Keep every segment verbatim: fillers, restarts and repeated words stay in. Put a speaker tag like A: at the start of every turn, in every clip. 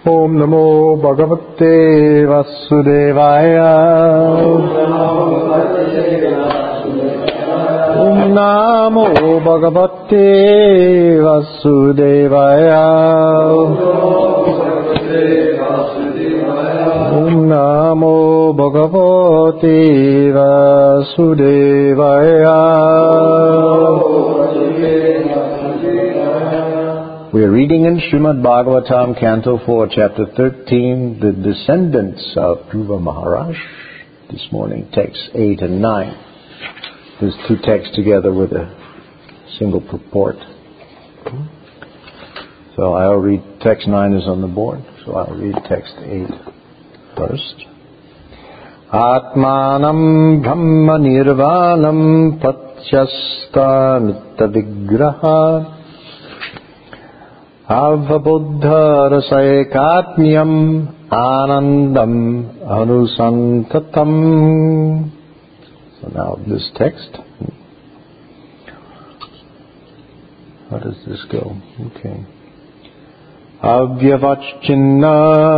A: Om Namo Bhagavate Vasudevaya. Om Namo Bhagavate Vasudevaya. Om Namo Bhagavate Vasudevaya. We are reading in Srimad Bhagavatam, Canto four, Chapter thirteen, the descendants of Dhruva Maharaj. This morning, texts eight and nine. There's two texts together with a single purport. So I'll read, text nine is on the board, so I'll read text eight first. Atmanam Brahma Nirvanam Patyasta Nitta Vigraha Avabuddha Rasaekatmyam Anandam Anusantatam. So now this text. How does this go? Okay. Avyavachchinna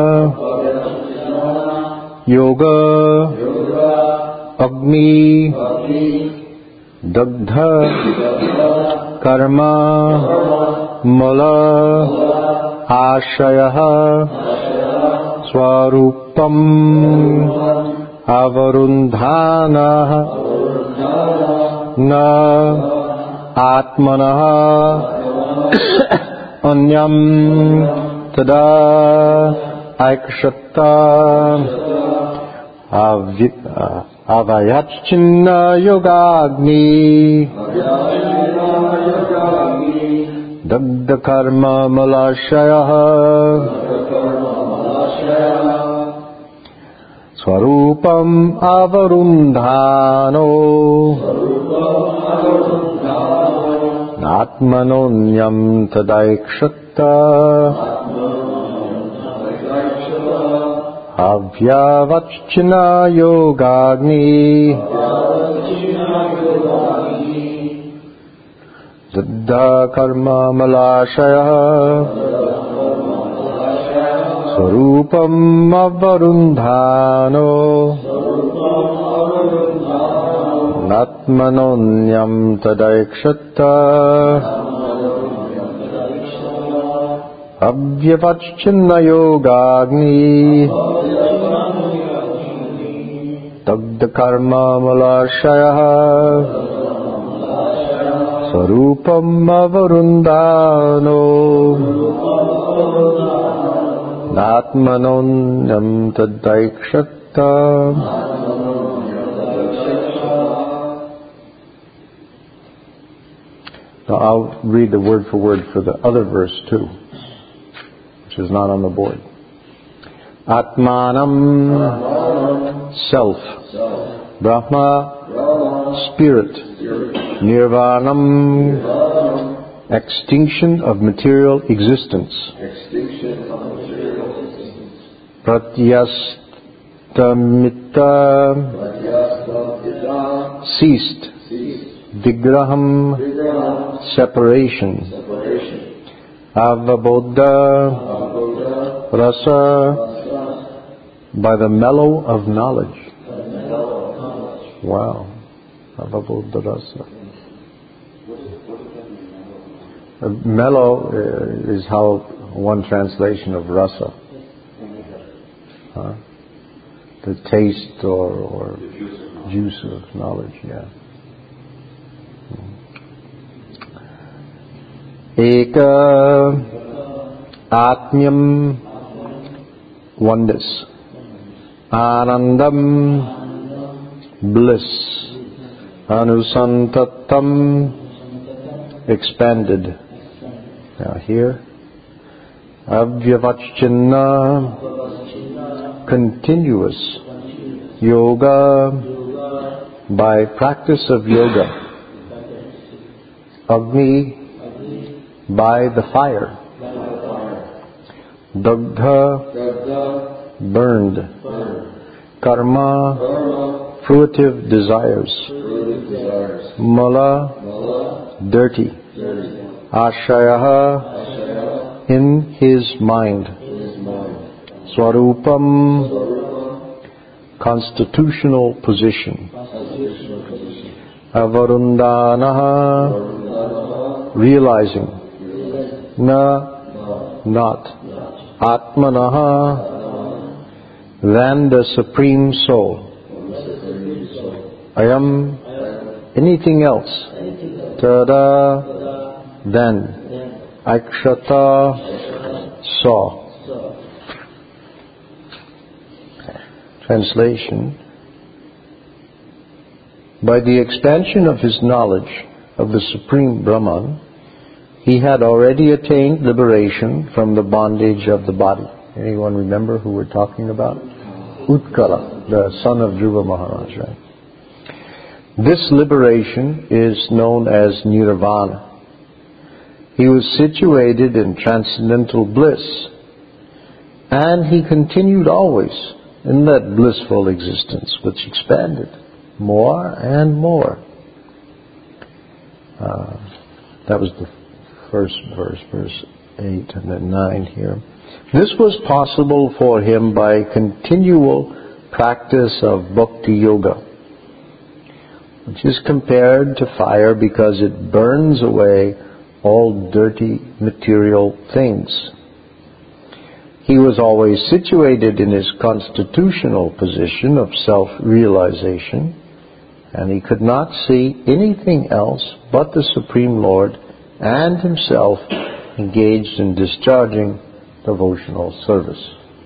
A: Yoga Agni Dagdha Karma Mala Ashaya Swarupam Avarundhana Na Atmana Anyam Tada Aikshata Avayachchinna Yogagni Dagda Karma Malashaya Swarupam Avarundhano Atmanonyam Tadaikshata Avyavachchina Yogagni Dagda Karma Malashaya Swarupam Avarundhano Natmanonyam Tadaikshata Avyavachchinna Yogagni Dagda Karma Malashaya Swarupam Avarundhano Natmanonyam Tadaikshata. Now I'll read the word for word for the other verse too, which is not on the board. Atmanam, self. Brahma, spirit. Nirvanam, extinction of material existence. Pratyastamitta, ceased. Vigraham, separation. Avaboddha, rasa, by the mellow of knowledge. Wow. Avaboddha rasa. Uh, mellow uh, is how one translation of rasa. Huh? The taste or, or juice of knowledge, yeah. Eka Atmyam, oneness. Anandam, bliss. Anusantatam, expanded. Now here, Avyavachchinna, continuous. Yoga, by practice of yoga. Agni, by the fire. Dagdha, burned. Karma, fruitive desires. Mala, dirty. Ashaya, in his mind. Swarupam, constitutional position. Avarundanaha, realizing. Na, not. Atmanaha, than the Supreme Soul. Ayam, anything else. Tada, then. Akshata, saw. Translation. By the expansion of his knowledge of the Supreme Brahman, he had already attained liberation from the bondage of the body. Anyone remember who we're talking about? Utkala, the son of Dhruva Maharaj. Right? This liberation is known as Nirvana. He was situated in transcendental bliss, and he continued always in that blissful existence, which expanded more and more. Uh, that was the first verse, verse eight and then nine here. This was possible for him by continual practice of Bhakti Yoga, which is compared to fire because it burns away all dirty material things. He was always situated in his constitutional position of self-realization, and he could not see anything else but the Supreme Lord and himself engaged in discharging devotional service.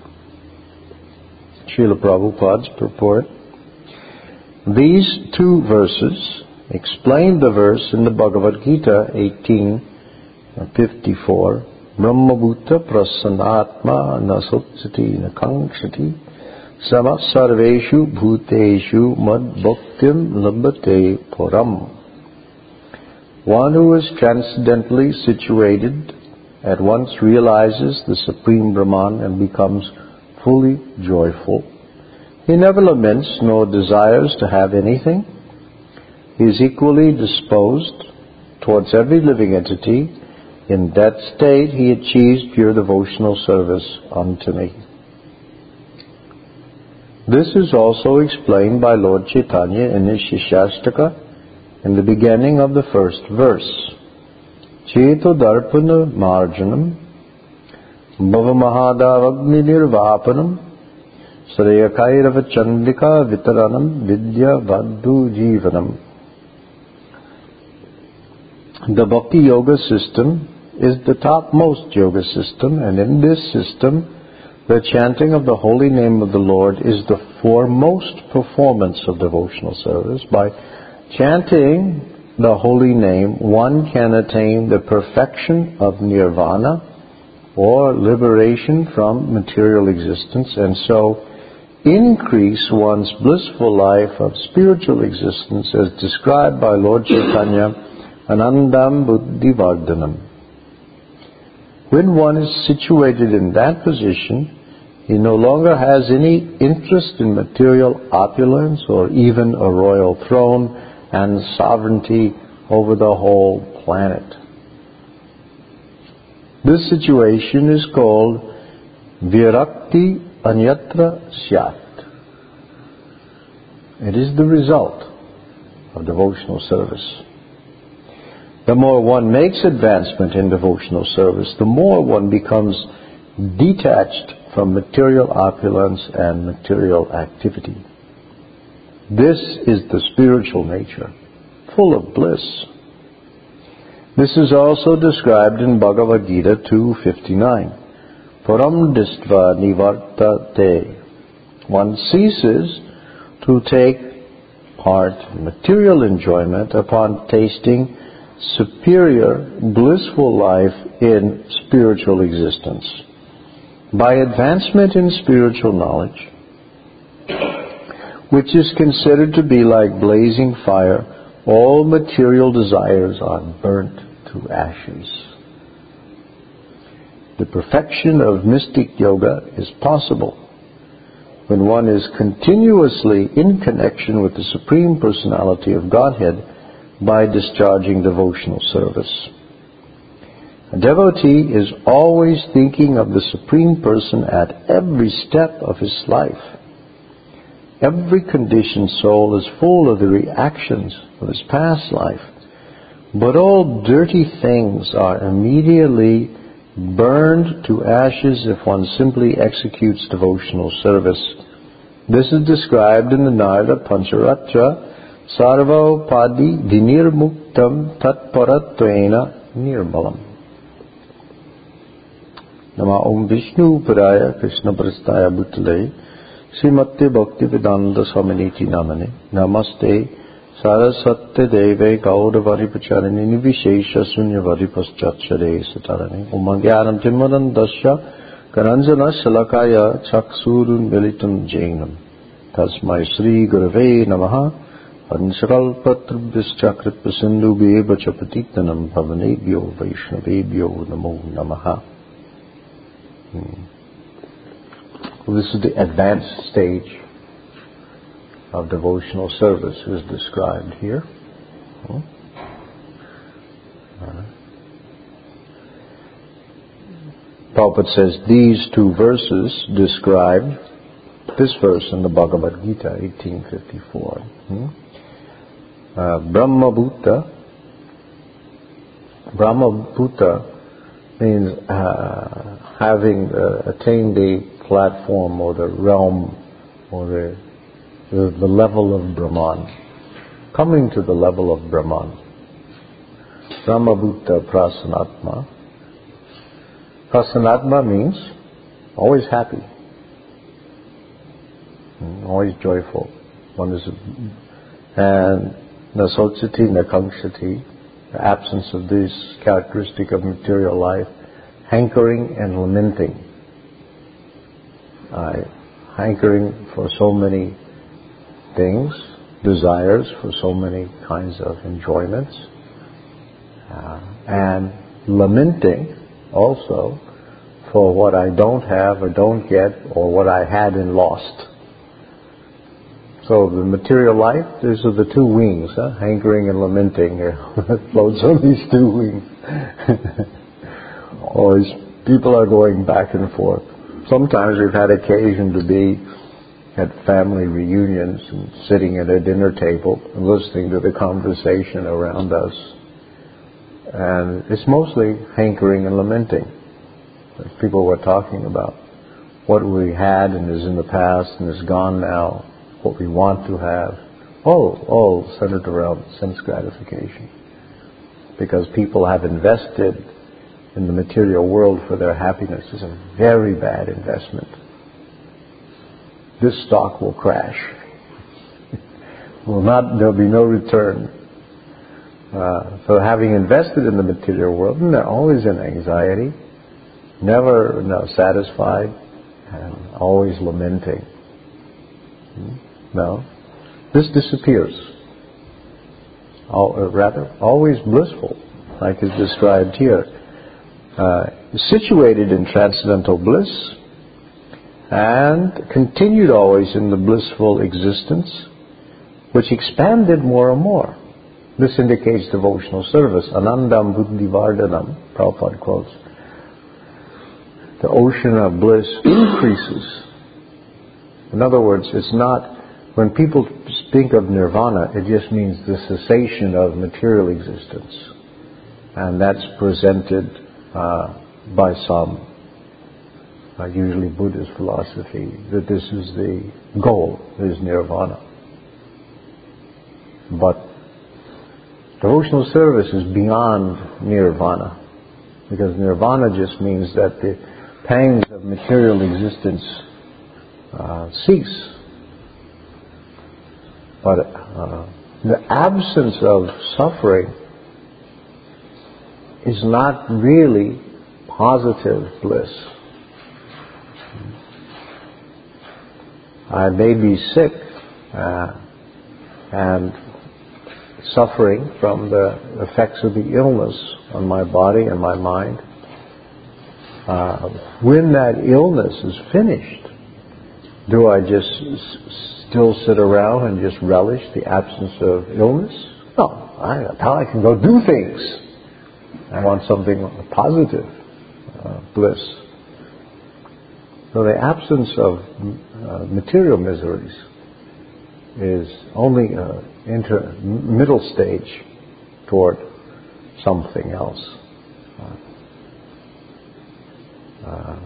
A: Srila Prabhupada's purport. These two verses explain the verse in the Bhagavad Gita eighteen fifty-four, Brahmabhuta prasannatma nasutsati nakangshati sama sarveshu bhuteshu mad bhaktim labhate puram. One who is transcendently situated at once realizes the Supreme Brahman and becomes fully joyful. He never laments nor desires to have anything. He is equally disposed towards every living entity. In that state he achieves pure devotional service unto me. This is also explained by Lord Chaitanya in his Shishastaka in the beginning of the first verse. Cheto darpana marjanam bhavamahadavagni nirvapanam sreyakairava chandika vitaranam vidya vaddu jivanam. The Bhakti Yoga system is the topmost yoga system, and in this system the chanting of the holy name of the Lord is the foremost performance of devotional service. By chanting the holy name, one can attain the perfection of nirvana, or liberation from material existence, and so increase one's blissful life of spiritual existence as described by Lord Chaitanya, Anandam Buddhi Vardhanam. When one is situated in that position, he no longer has any interest in material opulence or even a royal throne and sovereignty over the whole planet. This situation is called Virakti Anyatra Syat. It is the result of devotional service. The more one makes advancement in devotional service, the more one becomes detached from material opulence and material activity. This is the spiritual nature, full of bliss. This is also described in Bhagavad Gita two fifty-nine. Param distva nivartate. One ceases to take part in material enjoyment upon tasting superior, blissful life in spiritual existence. By advancement in spiritual knowledge, which is considered to be like blazing fire, all material desires are burnt to ashes. The perfection of mystic yoga is possible when one is continuously in connection with the Supreme Personality of Godhead by discharging devotional service. A devotee is always thinking of the Supreme Person at every step of his life. Every conditioned soul is full of the reactions of his past life, but all dirty things are immediately burned to ashes if one simply executes devotional service. This is described in the Narada Pancharatra, Sarvopadi Vinirmuktam Tatparatvena Nirmalam. Nama Om Vishnu Padaya Krishna Prastaya Bhutale Srimate Bhakti Vedanta Swaminiti Namane Namaste Saraswate Deve Gaudavari Pacharini Nivishesha Sunyavari Paschachare Satarani Umagyanam Timaran Dasya Karanjana Shalakaya Chaksurun Militum Jainam Tasmai Sri Gurave Namaha Panchakalpatrubhyascha Kripasindu Bheva Chapatitanam Bhavanebhyo Vaishnavebhyo Namo Namaha. Hmm. Well, this is the advanced stage of devotional service is described here. Hmm. Uh, Prabhupada says these two verses describe this verse in the Bhagavad Gita, eighteen fifty-four. Hmm? Uh, Brahma Bhuta. Brahma Bhuta means uh, having uh, attained a platform or the realm or the, the, the level of Brahman. Coming to the level of Brahman. Brahma Bhuta Prasanatma. Prasanatma means always happy. Always joyful. One is, and Nasochati, Nakangshati, the absence of this characteristic of material life, hankering and lamenting. Uh, hankering for so many things, desires for so many kinds of enjoyments, uh, and lamenting also for what I don't have or don't get or what I had and lost. So the material life, these are the two wings, huh? Hankering and lamenting. It floats on these two wings. Always, people are going back and forth. Sometimes we've had occasion to be at family reunions and sitting at a dinner table and listening to the conversation around us. And it's mostly hankering and lamenting. People were talking about what we had and is in the past and is gone now. What we want to have, all, all centered around sense gratification. Because people have invested in the material world for their happiness. It's a very bad investment. This stock will crash. will not, there'll be no return. Uh, so having invested in the material world, and they're always in anxiety, never no, satisfied, and always lamenting. Hmm? No, this disappears. All, or rather, always blissful, like is described here. Uh, situated in transcendental bliss and continued always in the blissful existence, which expanded more and more. This indicates devotional service. Anandam buddhivardhanam, Prabhupada quotes. The ocean of bliss increases. In other words, it's not, when people speak of nirvana, it just means the cessation of material existence. And that's presented uh, by some, uh, usually Buddhist philosophy, that this is the goal, is nirvana. But devotional service is beyond nirvana, because nirvana just means that the pangs of material existence uh, cease. But uh, the absence of suffering is not really positive bliss. I may be sick uh, and suffering from the effects of the illness on my body and my mind. Uh, when that illness is finished, do I just s- still sit around and just relish the absence of illness? No, I, now I can go do things. I want something positive, uh, bliss. So the absence of uh, material miseries is only an inter- middle stage toward something else. Uh, uh,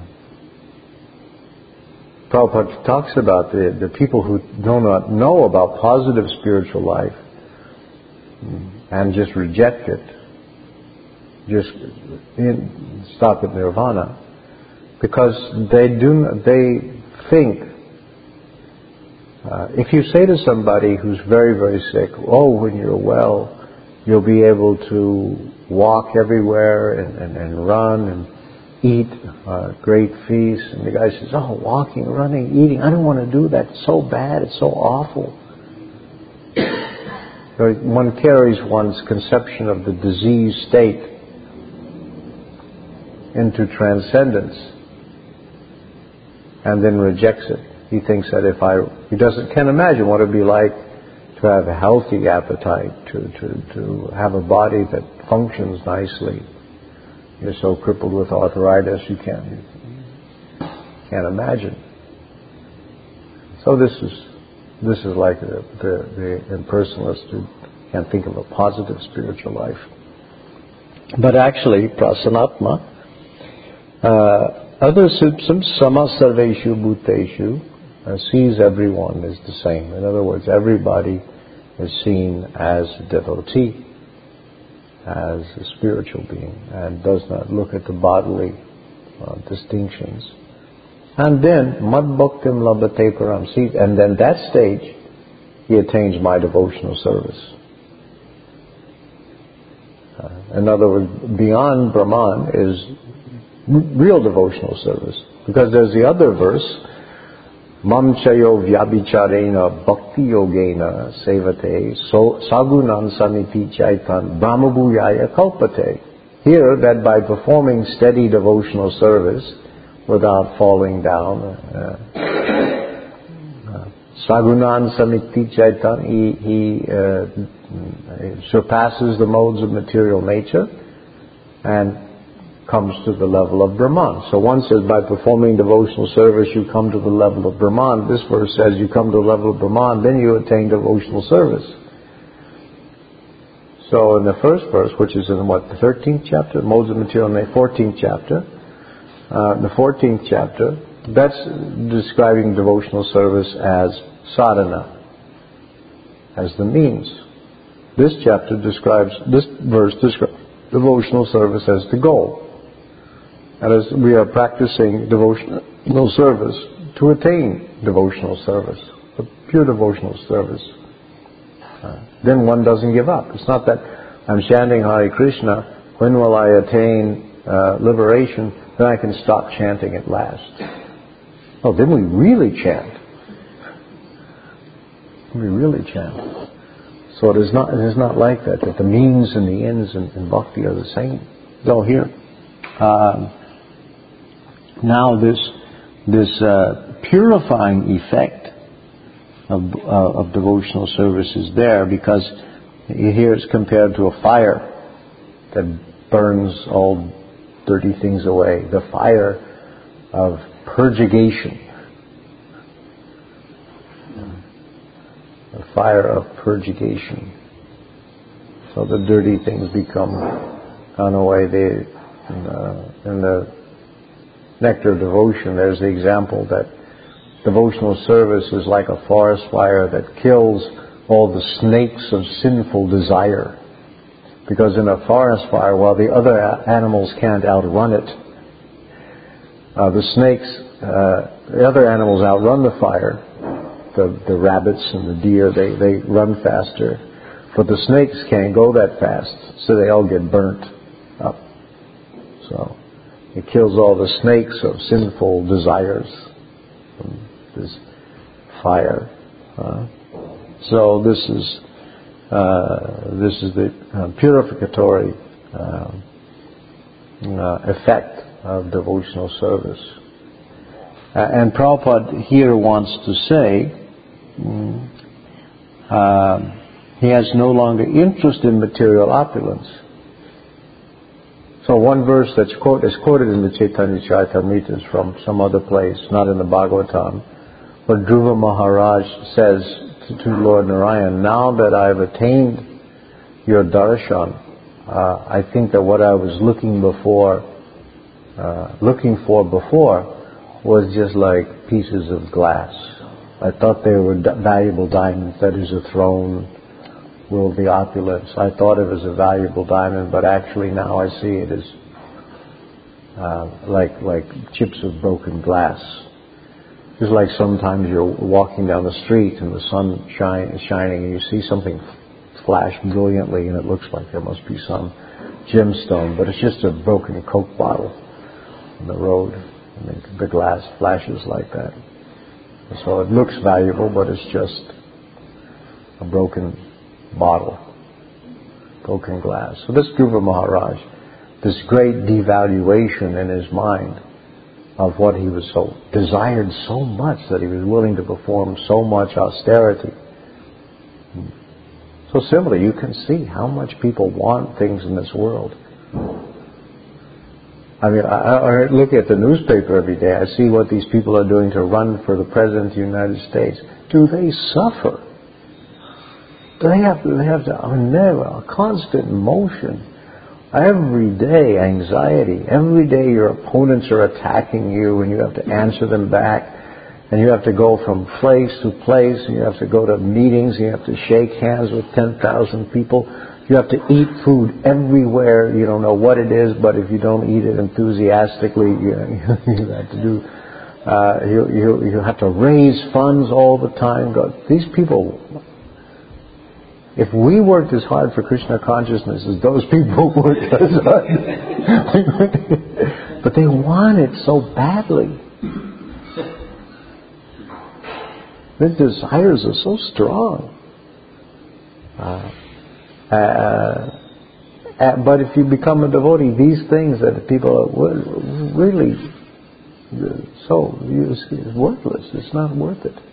A: Prabhupada talks about the, the people who do not know about positive spiritual life and just reject it, just in, stop at nirvana, because they do they think. Uh, if you say to somebody who's very very sick, "Oh, when you're well, you'll be able to walk everywhere and, and, and run and eat uh, great feasts," and the guy says, "Oh, walking, running, eating, I don't want to do that. It's so bad. It's so awful." So one carries one's conception of the diseased state into transcendence and then rejects it. He thinks that if I, he doesn't, can't imagine what it'd be like to have a healthy appetite, to, to, to have a body that functions nicely. You're so crippled with arthritis you can't, can't imagine. So this is, this is like the, the, the impersonalist who can't think of a positive spiritual life. But actually, prasanatma, uh, other symptoms, sama sarveshu bhuteshu, uh, sees everyone as the same. In other words, everybody is seen as a devotee, as a spiritual being, and does not look at the bodily uh, distinctions. And then, mad bhaktim labhate param, and then that stage, he attains my devotional service. Uh, in other words, beyond Brahman is real devotional service. Because there's the other verse, mam chayo vyabhicharena bhakti yogena sevate so sagunan saniti chaitan brahmabhuyaya kalpate. Here, that by performing steady devotional service without falling down, uh, uh, sagunan saniti chaitan, he, he uh, surpasses the modes of material nature and comes to the level of Brahman. So one says by performing devotional service you come to the level of Brahman. This verse says you come to the level of Brahman, then you attain devotional service. So in the first verse, which is in what, the thirteenth chapter, Modes of Material Nature, fourteenth chapter, uh, the fourteenth chapter, that's describing devotional service as sadhana, as the means. This chapter describes, this verse describes devotional service as the goal. And as we are practicing devotional service to attain devotional service, a pure devotional service, uh, then one doesn't give up. It's not that I'm chanting Hare Krishna, when will I attain uh, liberation, then I can stop chanting at last. Oh, then we really chant. We really chant. So it is not, it is not like that, that the means and the ends in, in bhakti are the same. So here, uh, now this this uh, purifying effect of, uh, of devotional service is there, because here it's compared to a fire that burns all dirty things away. The fire of purgation. The fire of purgation. So the dirty things become gone away. They, in, the, in the Nectar of Devotion, there's the example that devotional service is like a forest fire that kills all the snakes of sinful desire. Because in a forest fire, while the other animals can't outrun it, uh, the snakes, uh, the other animals outrun the fire. The, the rabbits and the deer, they, they run faster. But the snakes can't go that fast, so they all get burnt up. So it kills all the snakes of sinful desires from this fire. Uh, so this is uh, this is the uh, purificatory uh, uh, effect of devotional service. Uh, and Prabhupada here wants to say mm, uh, he has no longer interest in material opulence. So one verse that's quote, is quoted in the Chaitanya Charitamrita is from some other place, not in the Bhagavatam. But Dhruva Maharaj says to, to Lord Narayan, now that I've attained your darshan, uh, I think that what I was looking before, uh, looking for before was just like pieces of glass. I thought they were d- valuable diamonds, that is a throne, worldly opulence. I thought it was a valuable diamond, but actually now I see it as uh, like like chips of broken glass. Just like sometimes you're walking down the street and the sun shine, is shining and you see something flash brilliantly and it looks like there must be some gemstone, but it's just a broken Coke bottle on the road. And the, the glass flashes like that. So it looks valuable, but it's just a broken bottle, broken glass. So this Dhruva Maharaj, this great devaluation in his mind of what he was so desired so much that he was willing to perform so much austerity. So similarly, you can see how much people want things in this world. I mean, I, I look at the newspaper every day. I see what these people are doing to run for the President of the United States. Do they suffer? Do they have to, they have to, I mean, they're a constant motion. Every day, anxiety. Every day your opponents are attacking you and you have to answer them back. And you have to go from place to place. And you have to go to meetings. And you have to shake hands with ten thousand people. You have to eat food everywhere. You don't know what it is, but if you don't eat it enthusiastically, you, you have to do. Uh, you, you you have to raise funds all the time. These people. If we worked as hard for Krishna consciousness as those people worked as hard, but they want it so badly. Their desires are so strong. Uh, Uh, uh, but if you become a devotee, these things that people are really so it's worthless. It's not worth it.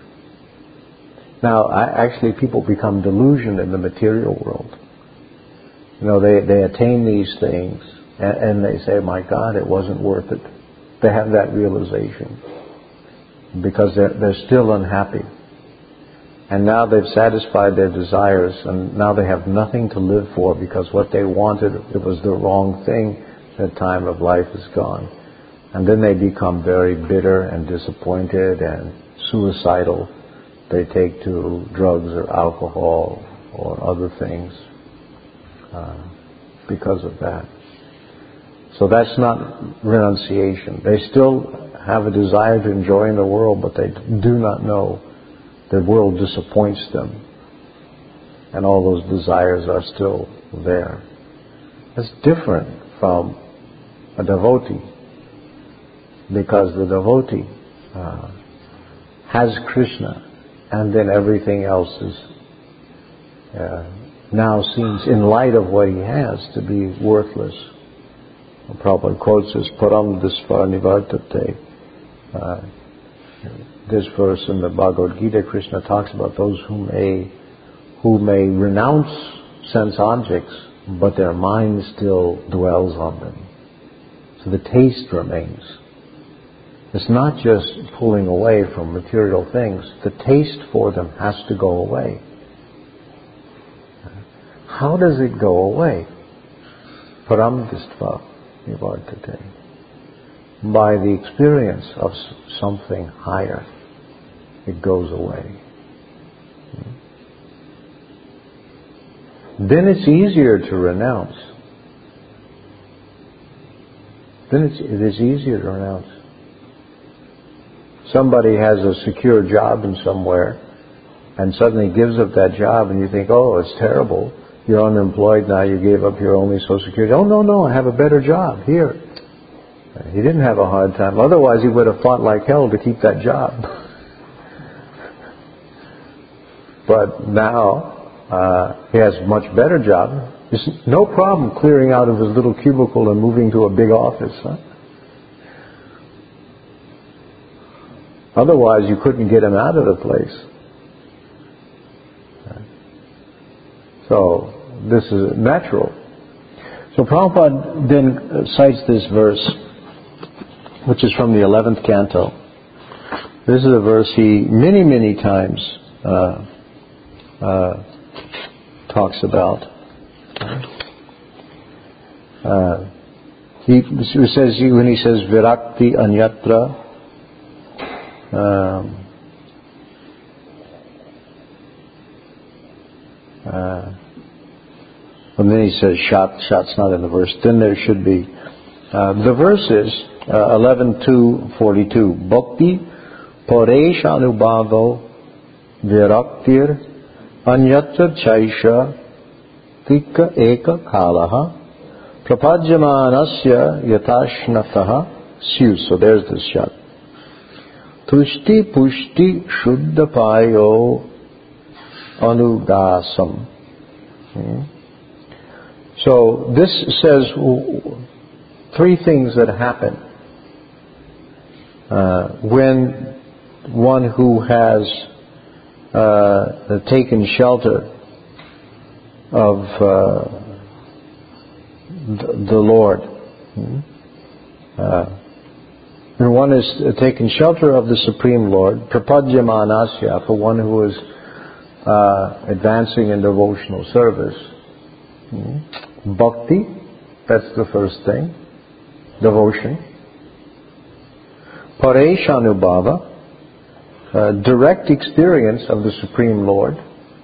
A: Now, I, actually, people become delusioned in the material world. You know, they they attain these things and, and they say, "My God, it wasn't worth it." They have that realization because they're they're still unhappy. And now they've satisfied their desires, and now they have nothing to live for because what they wanted, it was the wrong thing. Their time of life is gone. And then they become very bitter and disappointed and suicidal. They take to drugs or alcohol or other things uh, because of that. So that's not renunciation. They still have a desire to enjoy in the world, but they do not know the world disappoints them, and all those desires are still there. It's different from a devotee, because the devotee uh, has Krishna, and then everything else is uh, now seems, in light of what he has, to be worthless. Prabhupada quotes this, Param Disva Nivartate. Uh, This verse in the Bhagavad Gita, Krishna talks about those who may, who may renounce sense objects, but their mind still dwells on them. So the taste remains. It's not just pulling away from material things. The taste for them has to go away. How does it go away? Param Distva Nivartate. By the experience of something higher. It goes away. Then it's easier to renounce. Then it's, it is easier to renounce. Somebody has a secure job in somewhere and suddenly gives up that job and you think, oh, it's terrible. You're unemployed now, you gave up your only Social Security. Oh, no, no, I have a better job here. He didn't have a hard time. Otherwise, he would have fought like hell to keep that job. But now, uh, he has a much better job. There's no problem clearing out of his little cubicle and moving to a big office. Huh? Otherwise, you couldn't get him out of the place. So, this is natural. So Prabhupada then cites this verse, which is from the eleventh canto. This is a verse he many, many times uh, uh, talks about. Uh, he, he says when he says virakti anyatra, um, uh, and then he says shat. Shat's not in the verse. Then there should be uh, the verse is uh, eleven two forty-two. Bhakti paresh anubhavo viraktir anyatra chaisha tika eka kalaha prapadyamanasya yatashnataha syu. So there's the shat. Tushti pushti shuddha payo anudasam. Hmm. So this says three things that happen uh, when one who has uh, taken shelter of uh, the, the Lord. Uh, and one is taken shelter of the Supreme Lord, prapadyamanasya, for one who is uh, advancing in devotional service. Bhakti, that's the first thing. Devotion. Paresh anubhava, uh, direct experience of the Supreme Lord.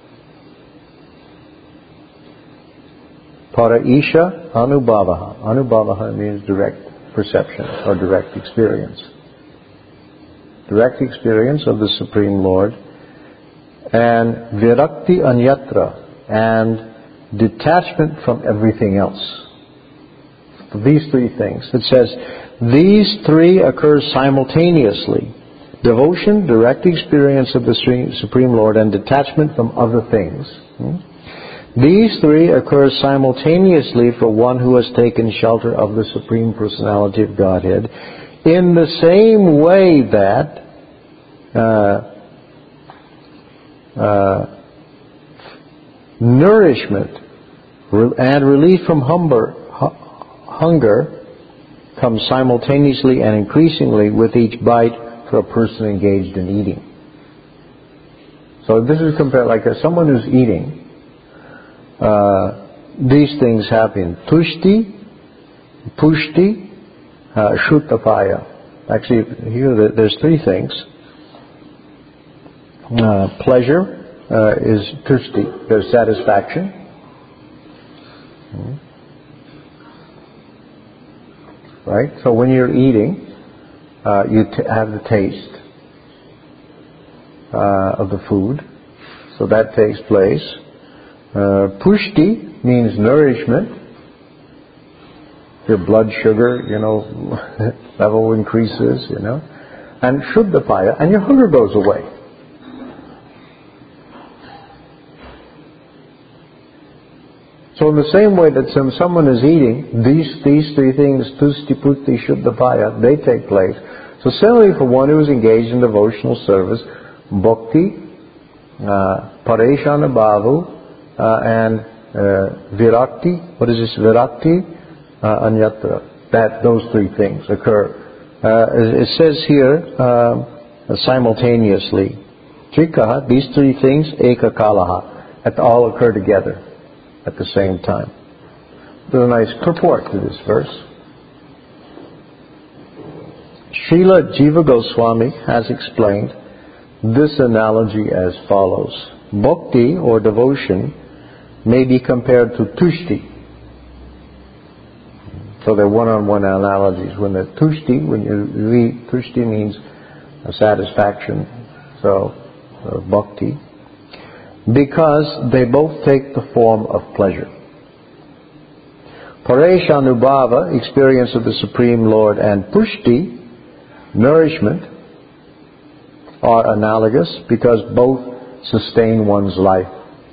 A: Paraisha anubhavaha. Anubhavaha means direct perception or direct experience. Direct experience of the Supreme Lord. And virakti anyatra, and detachment from everything else. These three things. It says, these three occur simultaneously. Devotion, direct experience of the Supreme Lord, and detachment from other things. These three occur simultaneously for one who has taken shelter of the Supreme Personality of Godhead, in the same way that uh, uh, nourishment and relief from hunger, hunger comes simultaneously and increasingly with each bite for a person engaged in eating. So this is compared like a, someone who's eating. Uh, these things happen. Tushti, pushti, uh, shuttapaya. Actually, here there's three things. Uh, pleasure uh, is tushti. There's satisfaction. Right? So when you're eating, uh, you t- have the taste uh, of the food. So that takes place. Uh, pushti means nourishment. Your blood sugar, you know, level increases, you know. And shuddhapaya, and your hunger goes away. So in the same way that some, someone is eating, these these three things, tushti, pushti, shuddhapaya, they take place. So similarly for one who is engaged in devotional service, bhakti, uh, pareshana bhavu, uh, and uh, virakti, what is this, virakti, uh, anyatra, that those three things occur. Uh, it says here, uh, simultaneously, trikaha, these three things, eka kalaha, that all occur together at the same time. There's a nice purport to this verse. Srila Jiva Goswami has explained this analogy as follows. Bhakti, or devotion, may be compared to tushti. So they're one-on-one analogies. When the tushti, when you read, tushti means a satisfaction. So, uh, bhakti. Because they both take the form of pleasure. Paresh anubhava, experience of the Supreme Lord, and pushti, nourishment, are analogous because both sustain one's life.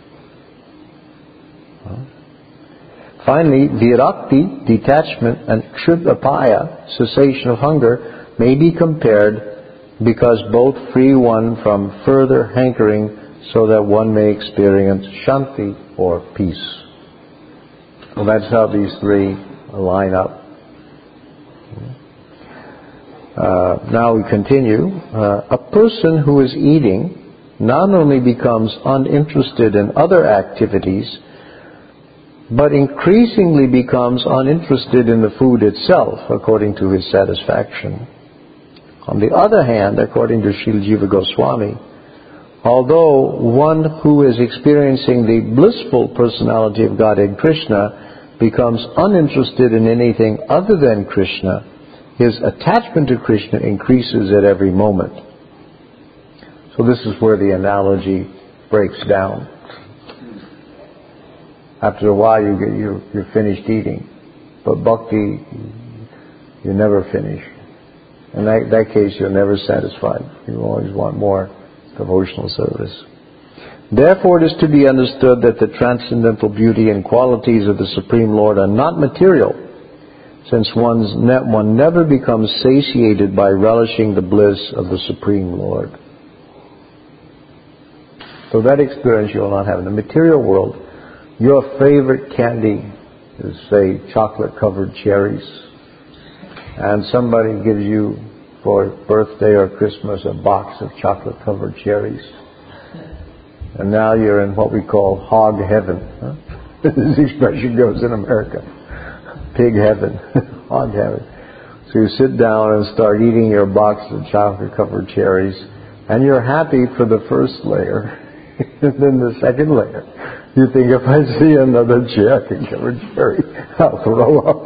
A: Finally, virakti, detachment, and kshuddhapaya, cessation of hunger, may be compared because both free one from further hankering so that one may experience shanti or peace. Well, that's how these three line up. Uh, now we continue. Uh, a person who is eating not only becomes uninterested in other activities, but increasingly becomes uninterested in the food itself, according to his satisfaction. On the other hand, according to Srila Jiva Goswami, although one who is experiencing the blissful personality of Godhead Krishna becomes uninterested in anything other than Krishna, his attachment to Krishna increases at every moment. So this is where the analogy breaks down. After a while, you get, you're, you're finished eating. But bhakti, you never finish. In that, that case, you're never satisfied. You always want more devotional service. Therefore, it is to be understood that the transcendental beauty and qualities of the Supreme Lord are not material, since one's ne- one never becomes satiated by relishing the bliss of the Supreme Lord. So that experience you will not have. In the material world, your favorite candy is, say, chocolate-covered cherries, and somebody gives you for birthday or Christmas a box of chocolate-covered cherries, and now you're in what we call hog heaven. Huh? This expression goes in America. Pig heaven, hog heaven. So you sit down and start eating your box of chocolate-covered cherries, and you're happy for the first layer. And then the second layer, you think, if I see another chocolate-covered cherry, I'll throw up.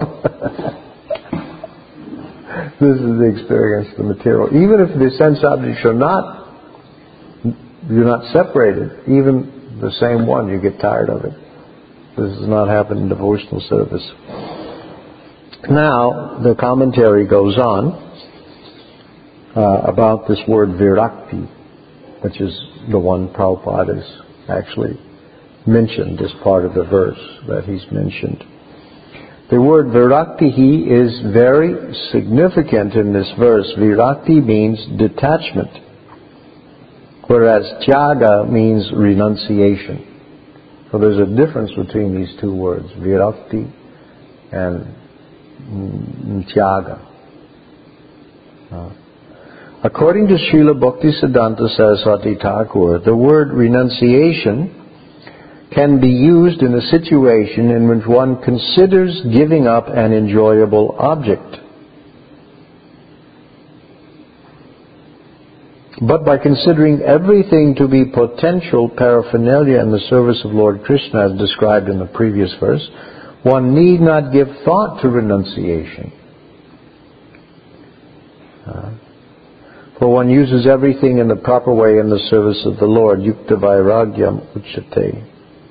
A: This is the experience of the material. Even if the sense objects are not, you're not separated, even the same one, you get tired of it. This does not happen in devotional service. Now, the commentary goes on uh, about this word virakti, which is the one Prabhupada has actually mentioned as part of the verse that he's mentioned. The word viraktihi is very significant in this verse. Virakti means detachment, whereas tyaga means renunciation. So there's a difference between these two words, virakti and tyaga. Uh, according to Srila Bhaktisiddhanta Saraswati Thakur, the word renunciation can be used in a situation in which one considers giving up an enjoyable object. But by considering everything to be potential paraphernalia in the service of Lord Krishna as described in the previous verse, one need not give thought to renunciation. Uh, for one uses everything in the proper way in the service of the Lord. Yukta vairagyam uchate.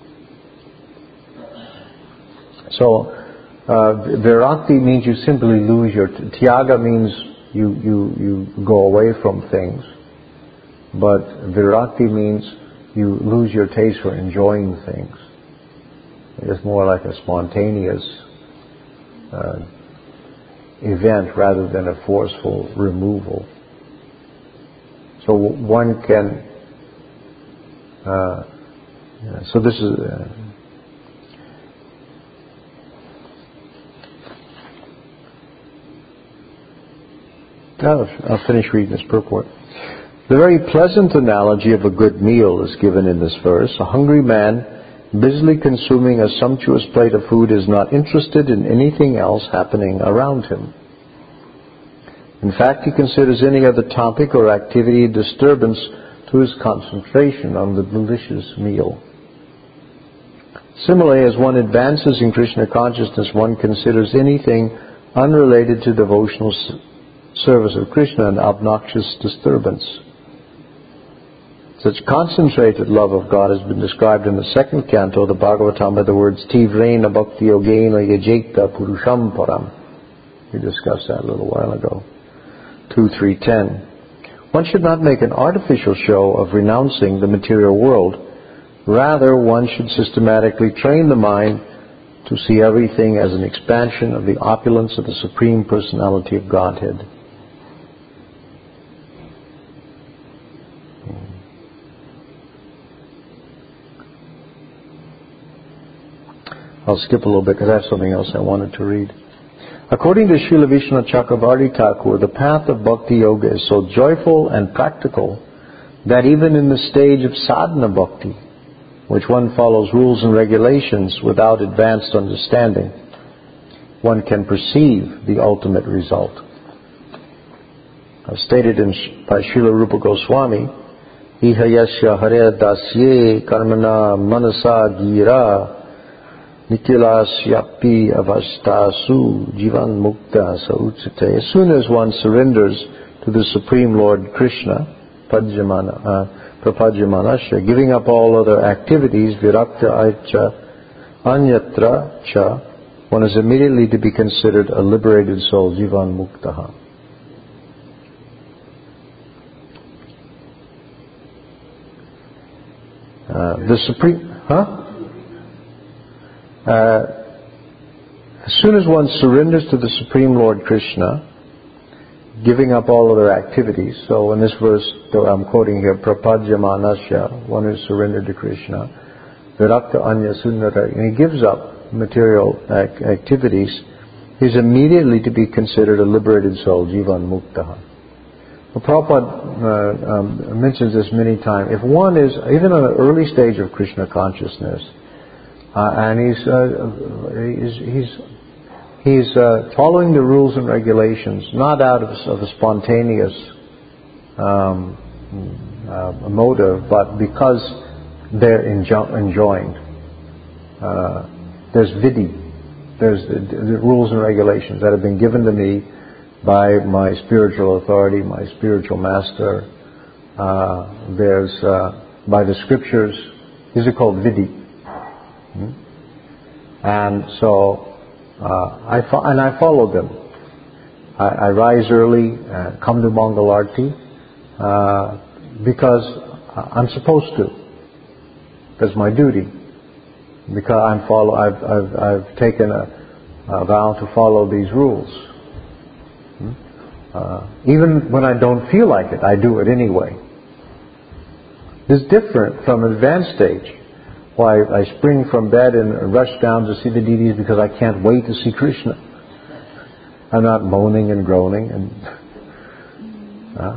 A: So, uh, virakti means you simply lose your... Tyaga means you, you, you go away from things. But virakti means you lose your taste for enjoying things. It's more like a spontaneous uh, event rather than a forceful removal. So one can... Uh, so this is... Uh, I'll, I'll finish reading this purport. The very pleasant analogy of a good meal is given in this verse. A hungry man busily consuming a sumptuous plate of food is not interested in anything else happening around him. In fact, he considers any other topic or activity a disturbance to his concentration on the delicious meal. Similarly, as one advances in Krishna consciousness, one considers anything unrelated to devotional service of Krishna an obnoxious disturbance. Such concentrated love of God has been described in the second canto of the Bhagavatam by the words Tivrena Bhakti Yogena Yajekta Purusham Param. We discussed that a little while ago. two three ten. One should not make an artificial show of renouncing the material world. Rather, one should systematically train the mind to see everything as an expansion of the opulence of the Supreme Personality of Godhead. I'll skip a little bit because I have something else I wanted to read. According to Srila Vishwanath Chakravarti Thakur, the path of Bhakti Yoga is so joyful and practical that even in the stage of sadhana bhakti, which one follows rules and regulations without advanced understanding, one can perceive the ultimate result. As stated in, by Srila Rupa Goswami, Iha yasya hare dasye karmana manasa gira Nikilasyapi avastasu jivan mukta sauchate. As soon as one surrenders to the Supreme Lord Krishna, pajamana, uh, prapajamanasya, giving up all other activities, virakta aicha anyatra cha, one is immediately to be considered a liberated soul, jivan muktaha. Uh, the Supreme, huh? Uh, as soon as one surrenders to the Supreme Lord Krishna, giving up all other activities, so in this verse that I'm quoting here, prapajamanasya, one who is surrendered to Krishna, virakta anya sunnata, and he gives up material ac- activities, he's immediately to be considered a liberated soul, jivan muktaha. Well, Prabhupada uh, um, mentions this many times. If one is, even on an early stage of Krishna consciousness, Uh, and he's uh, he's he's, he's uh, following the rules and regulations, not out of, of a spontaneous um, uh, motive, but because they're enjo- enjoined. Uh, there's vidhi, there's the, the rules and regulations that have been given to me by my spiritual authority, my spiritual master. Uh, there's uh, by the scriptures. These are called vidhi. Hmm? And so uh, I fo- and I follow them. I, I rise early, uh, come to Mangal Arti uh, because I'm supposed to. That's my duty. Because I'm follow. I've I've, I've taken a, a vow to follow these rules. Hmm? Uh, even when I don't feel like it, I do it anyway. It's different from advanced stage. Why I spring from bed and rush down to see the deities because I can't wait to see Krishna. I'm not moaning and groaning and uh,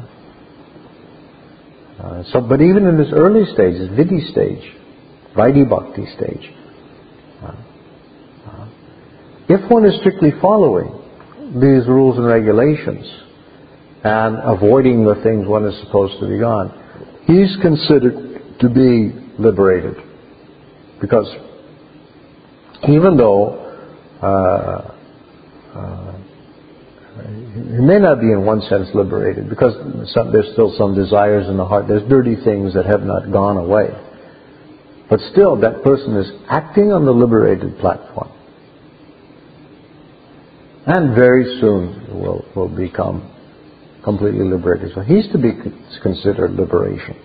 A: uh, so. But even in this early stage, this vidhi stage, Vaidhi Bhakti stage, uh, uh, if one is strictly following these rules and regulations and avoiding the things one is supposed to be on, he's considered to be liberated. Because even though uh, uh, he may not be in one sense liberated, because some, there's still some desires in the heart, there's dirty things that have not gone away. But still, that person is acting on the liberated platform. And very soon will, will become completely liberated. So he's to be considered liberation.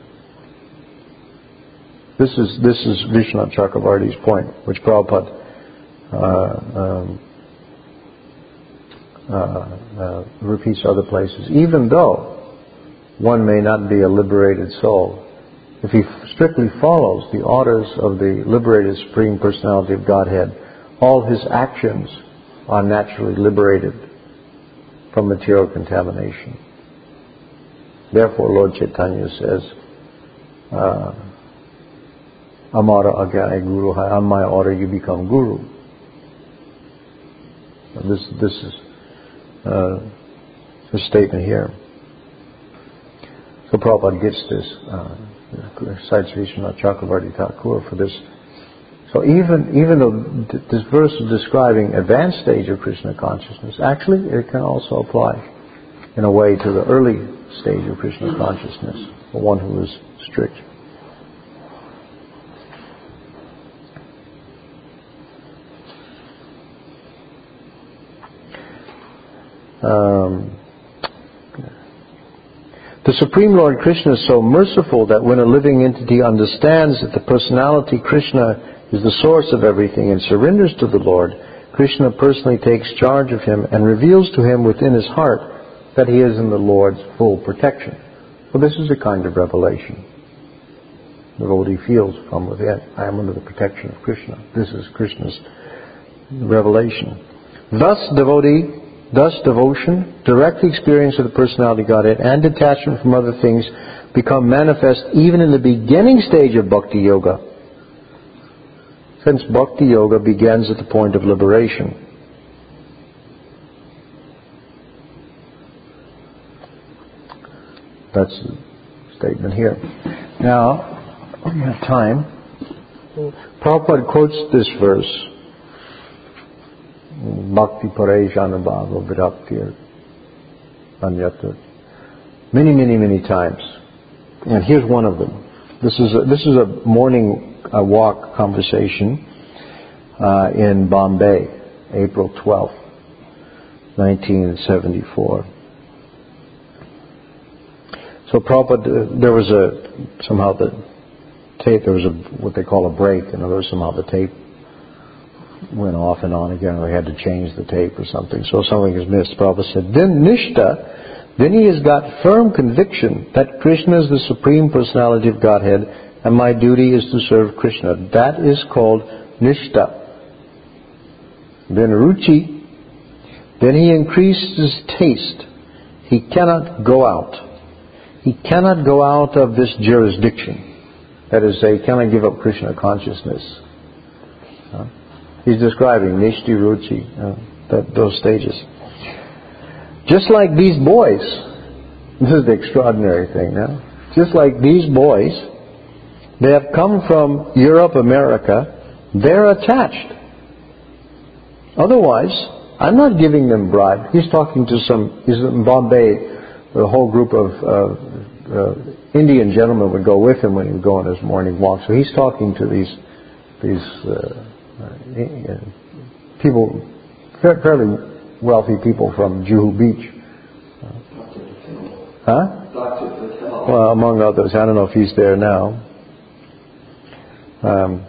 A: This is this is Vishwanath Chakravarti's point, which Prabhupada uh, um, uh, uh, repeats other places. Even though one may not be a liberated soul, if he strictly follows the orders of the liberated Supreme Personality of Godhead, all his actions are naturally liberated from material contamination. Therefore, Lord Chaitanya says, uh, Amara Agya Guru Hai, on my order you become Guru. This this is uh, a statement here. So Prabhupada gets this, uh, cites Vishwanath Chakravarti Thakur for this. So even even though th- this verse is describing advanced stage of Krishna consciousness, actually it can also apply in a way to the early stage of Krishna consciousness, for one who is strict. Um, the Supreme Lord Krishna is so merciful that when a living entity understands that the personality Krishna is the source of everything and surrenders to the Lord, Krishna personally takes charge of him and reveals to him within his heart that he is in the Lord's full protection. Well, this is a kind of revelation. devotee feels from within. I am under the protection of Krishna. This is Krishna's revelation. Thus, devotee, thus devotion, direct experience of the personality Godhead, and detachment from other things become manifest even in the beginning stage of Bhakti Yoga. Since Bhakti Yoga begins at the point of liberation. That's the statement here. Now, we have time. Prabhupada quotes this verse, Bhakti Paresh Anubhava Viraktir Anyata, many, many, many times. And here's one of them. This is a, this is a morning uh, walk conversation uh, in Bombay, April twelfth, nineteen seventy-four. So Prabhupada, there was a, somehow the tape, there was a, what they call a break. In other words, somehow the tape went off and on again, or he had to change the tape or something. So something is missed. Prabhupada said, then Nishta, then he has got firm conviction that Krishna is the Supreme Personality of Godhead and my duty is to serve Krishna. That is called Nishta. Then Ruchi, then he increases taste. He cannot go out. He cannot go out of this jurisdiction. That is, he cannot give up Krishna consciousness. Huh? He's describing Nishti Ruchi, uh, that, those stages. Just like these boys, this is the extraordinary thing now, just like these boys, they have come from Europe, America, they're attached. Otherwise, I'm not giving them bribe. He's talking to some, he's in Bombay, a whole group of uh, uh, Indian gentlemen would go with him when he would go on his morning walk. So he's talking to these, these uh, uh, people, fairly wealthy people from Juhu Beach. Huh? Well, among others. I don't know if he's there now. Um,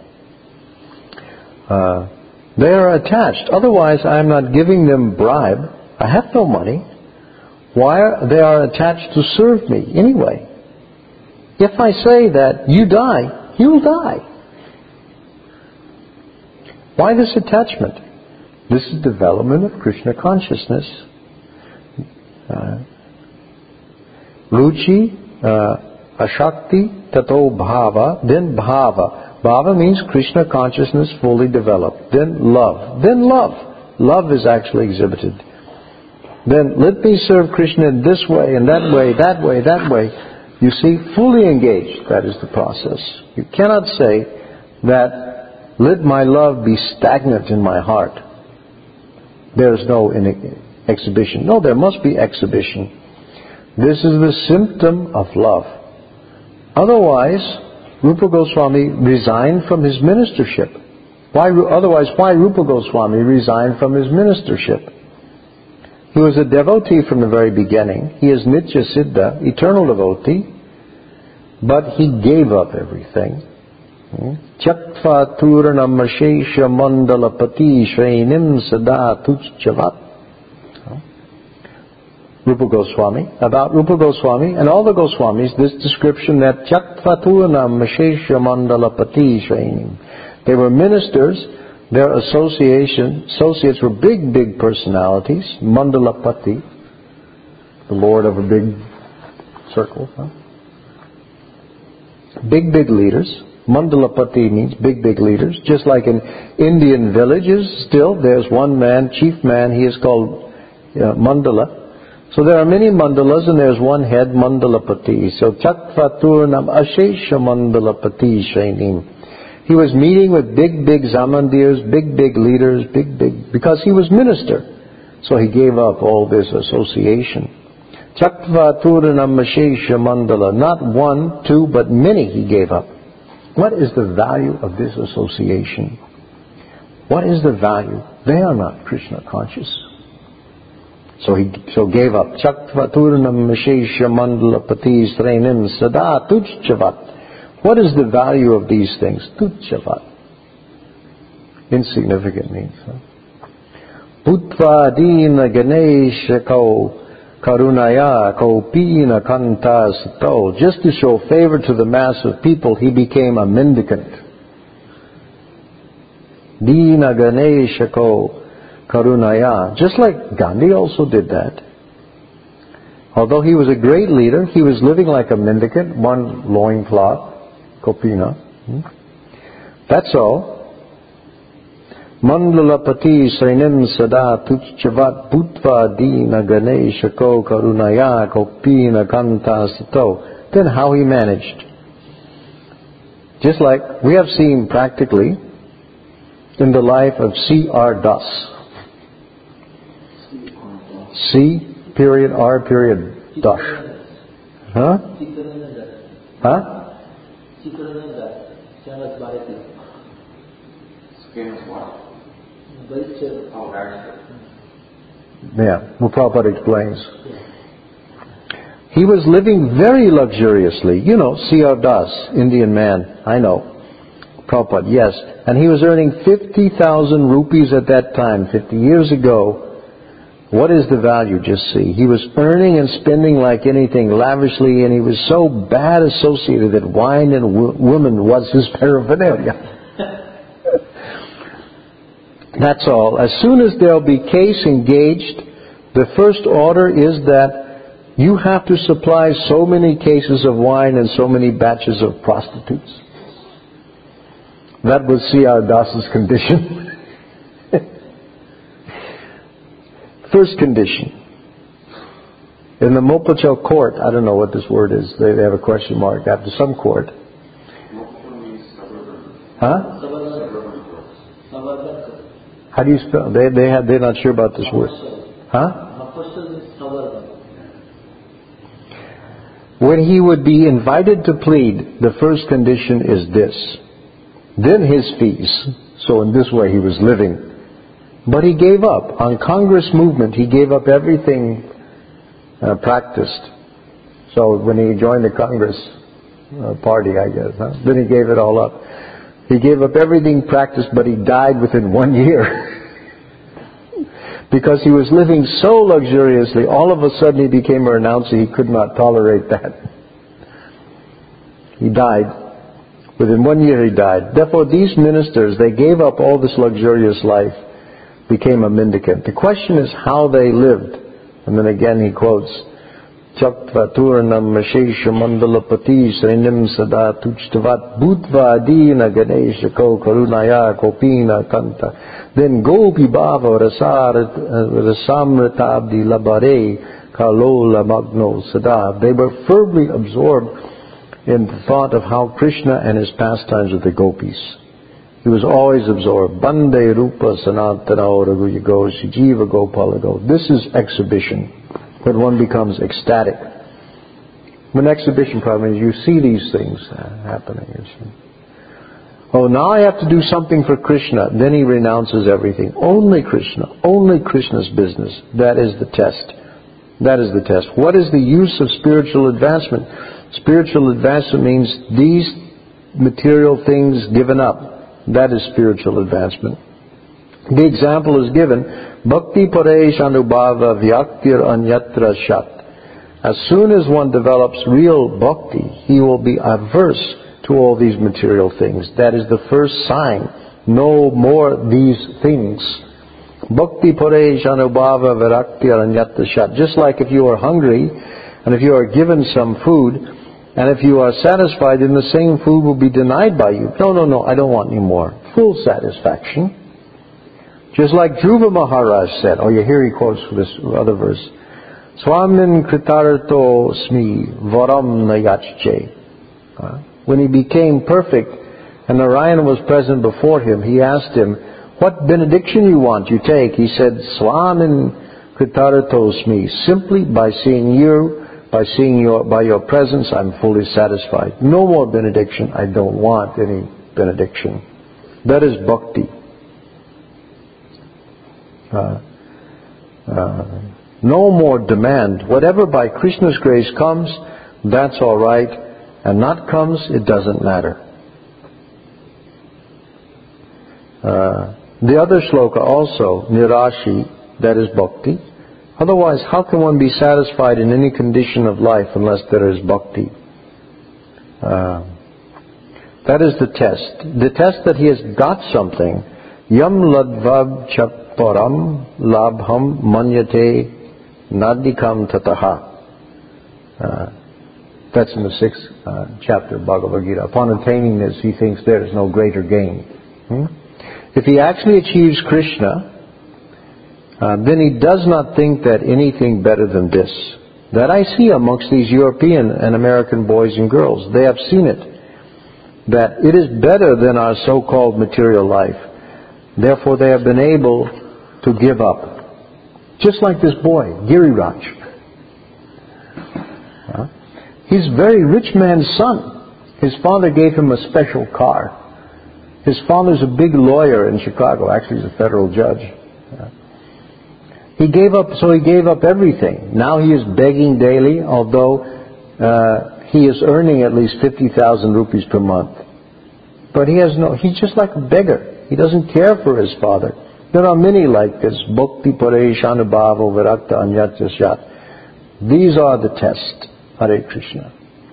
A: uh, they are attached. Otherwise, I'm not giving them bribe. I have no money. Why are they are attached to serve me anyway? If I say that you die, you'll die. Why this attachment? This is development of Krishna consciousness. Uh, Ruchi, uh, Ashakti, Tato Bhava, then Bhava. Bhava means Krishna consciousness fully developed. Then love. Then love. Love is actually exhibited. Then let me serve Krishna in this way and that way, that way, that way. You see, fully engaged, that is the process. You cannot say that let my love be stagnant in my heart. There is no exhibition. No, there must be exhibition. This is the symptom of love. Otherwise, Rupa Goswami resigned from his ministership. Why? Otherwise, why Rupa Goswami resigned from his ministership? He was a devotee from the very beginning. He is Nitya Siddha, eternal devotee, but he gave up everything. Tyaktva turanam ashesha mandalapati shrenim sada tuchchavat. Rupa Goswami, about Rupa Goswami and all the Goswamis, this description that Tyaktva turanam ashesha mandalapati shrenim. They were ministers. Their association, associates were big, big personalities. Mandalapati, the lord of a big circle. Huh? Big, big leaders. Mandalapati means big, big leaders. Just like in Indian villages, still there's one man, chief man, he is called uh, Mandala. So there are many mandalas and there's one head, Mandalapati. So Chakvaturnam Ashesha Mandalapati Shrenim. He was meeting with big, big Zamandirs, big, big leaders, big, big, because he was minister. So he gave up all this association. Chaktva Turanam Ashesha Mandala. Not one, two, but many he gave up. What is the value of this association? What is the value? They are not Krishna conscious. So he so gave up. Chaktva Turanam Ashesha Mandala Pati Srenim Sada Tuchchavat. What is the value of these things? Tuchchavat. Insignificant means. Putva Dina Ganesha Kau Karunaya Kopina Kanta Sato. Just to show favor to the mass of people, he became a mendicant. Dina Ganeshako Karunaya. Just like Gandhi also did that. Although he was a great leader, he was living like a mendicant, one loincloth, Kopina. That's all. Mandalapati Sainim Sada Tuchavat Bhutva Dina Ganeshako Karunaya Kopina Kanta Sato. Then how he managed. Just like we have seen practically in the life of C R Das. C period R period Das. Huh? Huh? Yeah, well, Prabhupada explains. He was living very luxuriously. You know, C R Das, Indian man, I know. Prabhupada, yes. And he was earning fifty thousand rupees at that time, fifty years ago. What is the value? Just see. He was earning and spending like anything lavishly, and he was so bad associated that wine and w- women was his paraphernalia. That's all. As soon as there'll be case engaged, the first order is that you have to supply so many cases of wine and so many batches of prostitutes. That was C R Das's condition. First condition. In the Mopachel court, I don't know what this word is. They, they have a question mark after some court. Huh? How do you spell? They they have they're not sure about this word. Huh? When he would be invited to plead, the first condition is this. Then his fees. So in this way he was living. But he gave up. On Congress movement, he gave up everything uh, practiced. So when he joined the Congress uh, party, I guess, huh? Then he gave it all up. He gave up everything practiced, but he died within one year. Because he was living so luxuriously, all of a sudden he became a renouncer. He could not tolerate that. He died. Within one year he died. Therefore these ministers, they gave up all this luxurious life, became a mendicant. The question is how they lived. And then again he quotes, Chaktva Turnam Mashesha Mandalapati Sainim Sada Tuchtavat Bhutva Adina Ganesha Ko Karunaya Kopina Kanta. Then Gopi Bhava Rasamritabdi Labare Kalola Magno Sada. They were firmly absorbed in the thought of how Krishna and his pastimes with the gopis. He was always absorbed. Bande Rupa Sanatana Raguyago Shijiva Gopalago. This is exhibition. When one becomes ecstatic. When exhibition problem is you see these things happening. You see. Oh, now I have to do something for Krishna. Then he renounces everything. Only Krishna. Only Krishna's business. That is the test. That is the test. What is the use of spiritual advancement? Spiritual advancement means these material things given up. That is spiritual advancement. The example is given, Bhakti Paresh Anubhava Vyaktir Anyatra Shat. As soon as one develops real bhakti, he will be averse to all these material things. That is the first sign. No more these things. Bhakti Paresh Anubhava Vyaktir Anyatra Shat. Just like if you are hungry, and if you are given some food, and if you are satisfied, then the same food will be denied by you. No, no, no, I don't want any more. Full satisfaction. Just like Dhruva Maharaj said, oh, you hear he quotes this other verse, Swamin Kritarto Smi Varam Nayachche. When he became perfect and Narayana was present before him, he asked him, what benediction you want, you take. He said, Swamin Kritarto Smi. Simply by seeing you, by seeing your, by your presence, I'm fully satisfied. No more benediction. I don't want any benediction. That is bhakti. Uh, uh, no more demand. Whatever by Krishna's grace comes, that's all right. And not comes, it doesn't matter. Uh, the other shloka also, Nirashi, that is bhakti. Otherwise, how can one be satisfied in any condition of life unless there is bhakti? Uh, that is the test. The test that he has got something. Yam ladvab chakparam labham manyate nadikam tataha. Uh, that's in the sixth uh, chapter of Bhagavad Gita. Upon attaining this, he thinks there is no greater gain. Hmm? If he actually achieves Krishna, uh, then he does not think that anything better than this. That I see amongst these European and American boys and girls. They have seen it. That it is better than our so-called material life. Therefore they have been able to give up. Just like this boy, Giriraj. Huh? He's a very rich man's son. His father gave him a special car. His father's a big lawyer in Chicago. Actually, he's a federal judge. Uh, he gave up, so he gave up everything. Now he is begging daily, although uh, he is earning at least fifty thousand rupees per month. But he has no, he's just like a beggar. He doesn't care for his father. There are many like this. Bhakti paresh anubhava virakta anyatya shat. These are the tests. Hare Krishna.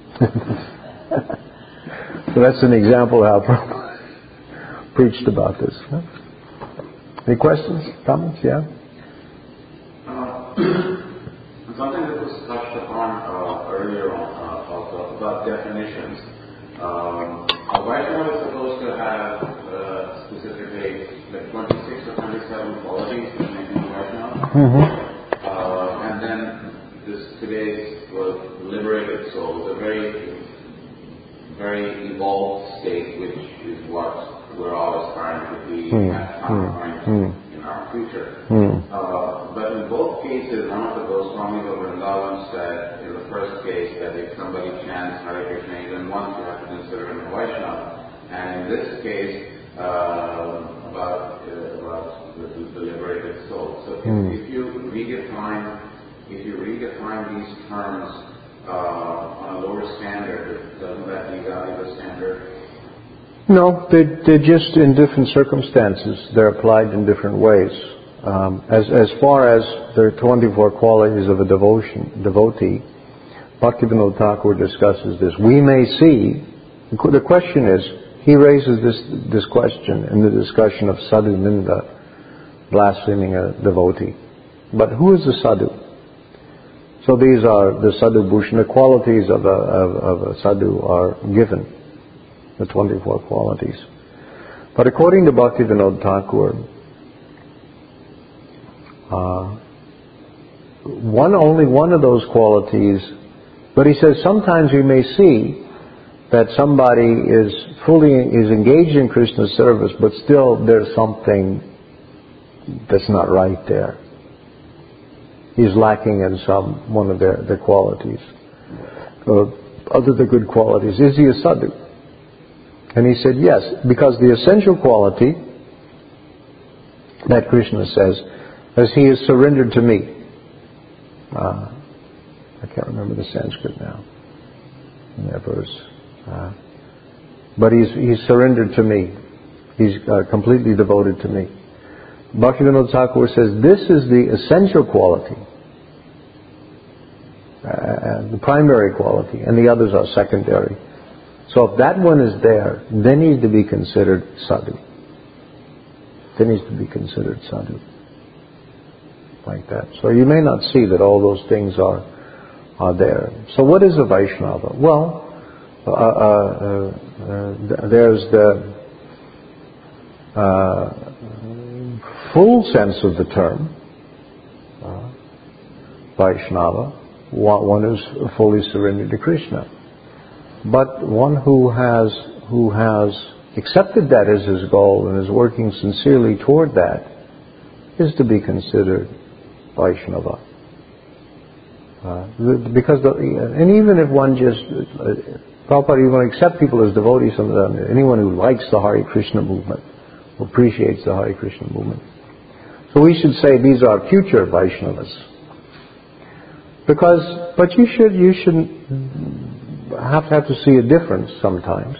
A: So that's an example of how Prabhupada preached about this. Huh? Any questions, comments? Yeah?
B: Uh, something that was touched upon uh, earlier on uh, also about definitions. Um, a Vaishnava is supposed to have uh, specifically like twenty-six or twenty-seven qualities that make him a Vaishnava.
A: Mm-hmm.
B: Uh, and then this today's was liberated soul, a very, very evolved state, which is what we're all aspiring to be mm. at some point mm. in our future. Mm. Uh, but in both cases, one of the Goswamis of Vrindavan said in the first case that if somebody chants Hare Krishna even once, you have to consider him a Vaishnava. And in this case, uh, about uh, about the, the liberated soul. So if, mm. if you redefine if you redefine these terms uh, on a lower standard, doesn't that devalue the standard?
A: No, they're, they're just in different circumstances. They're applied in different ways. Um, as as far as there are twenty-four qualities of a devotion devotee, Bhaktivinoda Thakur discusses this. We may see, the question is, he raises this this question in the discussion of sadhu ninda, blaspheming a devotee. But who is the sadhu? So these are the sadhu bhushan. The qualities of a, of, of a sadhu are given, the twenty-four qualities. But according to Bhaktivinoda Thakur, uh, one only one of those qualities, but he says sometimes we may see that somebody is fully is engaged in Krishna's service, but still there's something that's not right there. He's lacking in some one of their, their qualities. Uh, other the good qualities. Is he a sadhu? And he said yes, because the essential quality that Krishna says is he is surrendered to me. Uh, I can't remember the Sanskrit now in that verse. Uh, but he's he's surrendered to me. He's uh, completely devoted to me. Bhaktivinoda Thakur says this is the essential quality, uh, the primary quality, and the others are secondary. So if that one is there, then he's to be considered sadhu. Then he's to be considered sadhu. Like that. So you may not see that all those things are are there. So what is a Vaishnava? Well, uh, uh, uh, uh, there's the uh, full sense of the term, uh, Vaishnava, one who's fully surrendered to Krishna. But one who has who has accepted that as his goal and is working sincerely toward that is to be considered Vaishnava. Uh, because the, and even if one just uh, Prabhupada even accept people as devotees, anyone who likes the Hare Krishna movement, who appreciates the Hare Krishna movement. So we should say these are future Vaishnavas. Because, but you should you should have to have to see a difference sometimes.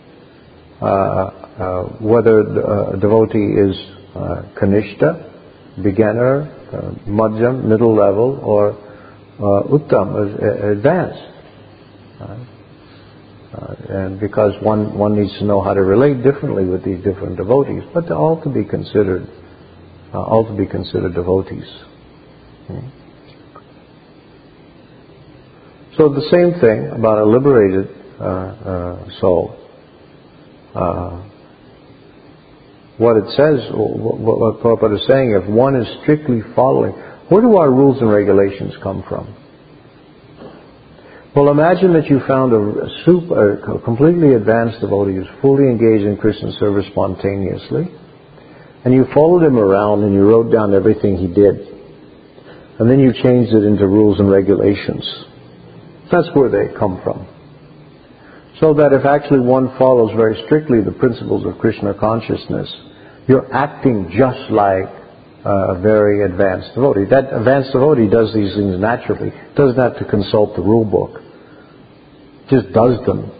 A: Uh, uh, whether the uh, devotee is uh, Kanishta, beginner, uh, madhyam, middle level, or uh, uttam, uh, advanced. Right? Uh, and because one, one needs to know how to relate differently with these different devotees, but they're all to be considered, uh, all to be considered devotees. Hmm. So the same thing about a liberated uh, uh, soul. Uh, what it says, what, what Prabhupada is saying, if one is strictly following, where do our rules and regulations come from? Well, imagine that you found a, a, super, a completely advanced devotee who's fully engaged in Krishna service spontaneously, and you followed him around and you wrote down everything he did, and then you changed it into rules and regulations. That's where they come from. So that if actually one follows very strictly the principles of Krishna consciousness, you're acting just like uh, a very advanced devotee. That advanced devotee does these things naturally. Doesn't have to consult the rule book. Just does them.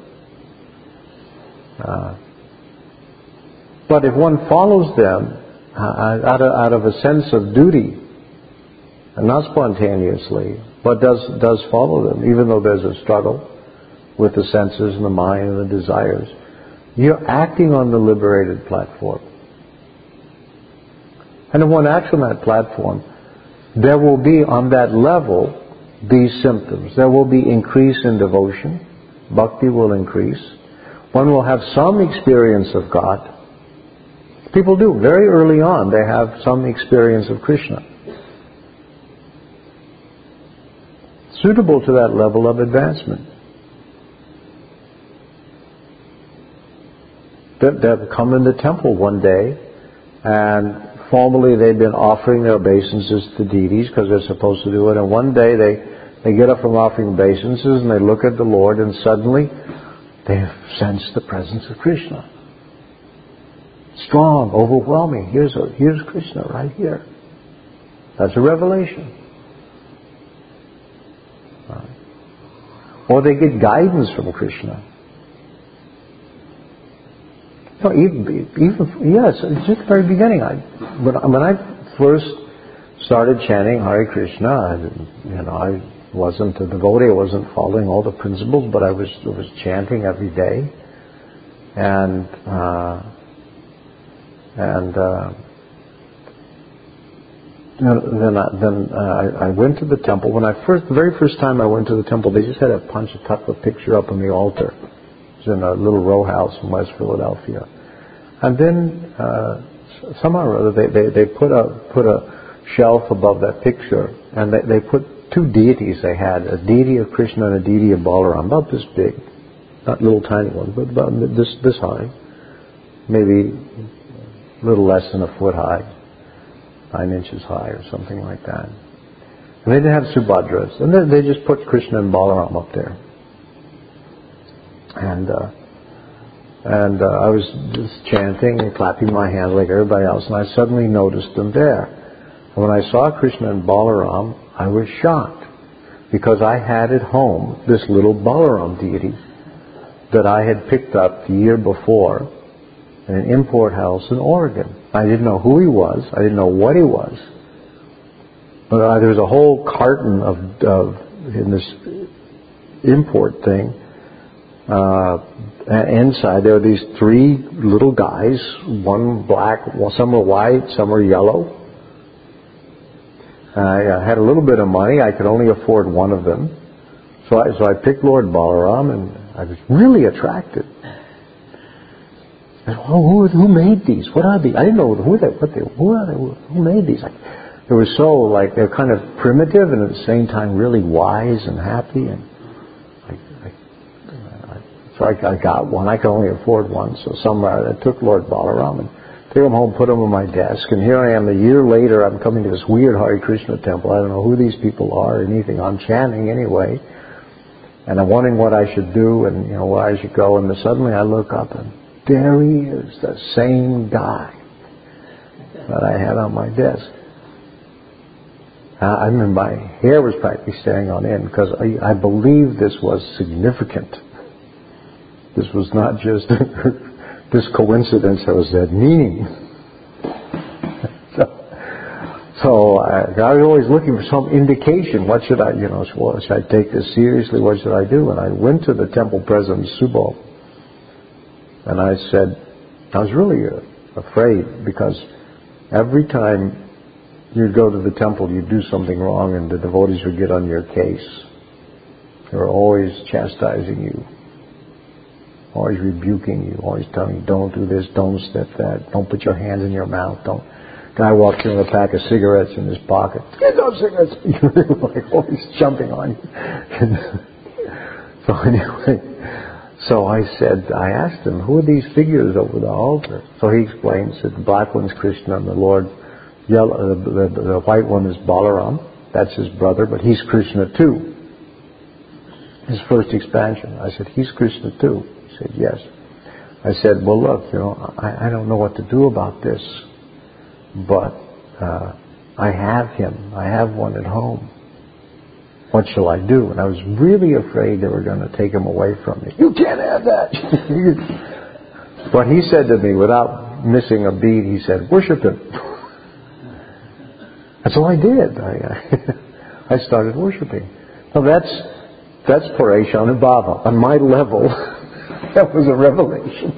A: Uh, but if one follows them uh, out, of, out of a sense of duty, and not spontaneously, but does does follow them, even though there's a struggle with the senses and the mind and the desires, you're acting on the liberated platform. And if one acts on that platform, there will be on that level these symptoms. There will be increase in devotion. Bhakti will increase. One will have some experience of God. People do. Very early on, they have some experience of Krishna. Suitable to that level of advancement. They'll come in the temple one day, and formerly they've been offering their obeisances to deities because they're supposed to do it, and one day they, they get up from offering obeisances and they look at the Lord, and suddenly they have sensed the presence of Krishna. Strong, overwhelming. Here's, a, here's Krishna right here. That's a revelation. Right. Or they get guidance from Krishna. No, even, even yes, just the very beginning. I, when, when I first started chanting Hare Krishna, I, you know, I wasn't a devotee. I wasn't following all the principles, but I was I was chanting every day, and uh, and uh, then I, then uh, I, I went to the temple. When I first, the very first time I went to the temple, they just had a Panchatattva picture up on the altar. It was in a little row house in West Philadelphia. And then uh, somehow or other they, they, they put a put a shelf above that picture, and they, they put two deities they had, a deity of Krishna and a deity of Balaram, about this big. Not little tiny ones, but about this this high. Maybe a little less than a foot high, nine inches high or something like that. And they didn't have Subhadras. And then they just put Krishna and Balaram up there. And uh, and uh, I was just chanting and clapping my hands like everybody else, and I suddenly noticed them there. And when I saw Krishna and Balaram, I was shocked, because I had at home this little Balaram deity that I had picked up the year before in an import house in Oregon. I didn't know who he was. I didn't know what he was. But uh, there was a whole carton of, of in this import thing. Uh, inside there were these three little guys, one black, well, some were white, some were yellow. I uh, had a little bit of money. I could only afford one of them. So I, so I picked Lord Balaram, and I was really attracted. I said, oh, who, who made these? What are these? I didn't know who they, what they, who are they, who made these? Like, they were so, like, they're kind of primitive and at the same time really wise and happy. And I, I, I, so I, I got one. I could only afford one. So somewhere I took Lord Balaram and took him home, put him on my desk, and here I am a year later. I'm coming to this weird Hare Krishna temple. I don't know who these people are or anything. I'm chanting anyway. And I'm wondering what I should do and, you know, where I should go. And then suddenly I look up, and there he is, the same guy that I had on my desk. Uh, I mean, my hair was practically standing on end, because I, I believe this was significant. This was not just this coincidence, there was that meaning. so, So I, I was always looking for some indication. What should I, you know, well, should I take this seriously? What should I do? And I went to the temple president, Subo, and I said, I was really uh, afraid because every time you'd go to the temple, you'd do something wrong, and the devotees would get on your case. They were always chastising you, always rebuking you, always telling you, don't do this, don't step that, don't put your hands in your mouth, don't. Guy walked in with a pack of cigarettes in his pocket. Get those cigarettes! Like always jumping on you. So anyway, so I said, I asked him, who are these figures over the altar? So he explained, said the black one's Krishna and the Lord, yellow, the, the, the white one is Balaram. That's his brother, but he's Krishna too. His first expansion. I said, he's Krishna too. He said, yes. I said, well, look, you know, I, I don't know what to do about this, but uh, I have him. I have one at home. What shall I do? And I was really afraid they were going to take him away from me. You can't have that. But he said to me, without missing a beat, he said, worship him. And so I did. I, I started worshiping. Now that's that's Parishanubhava. On my level, that was a revelation.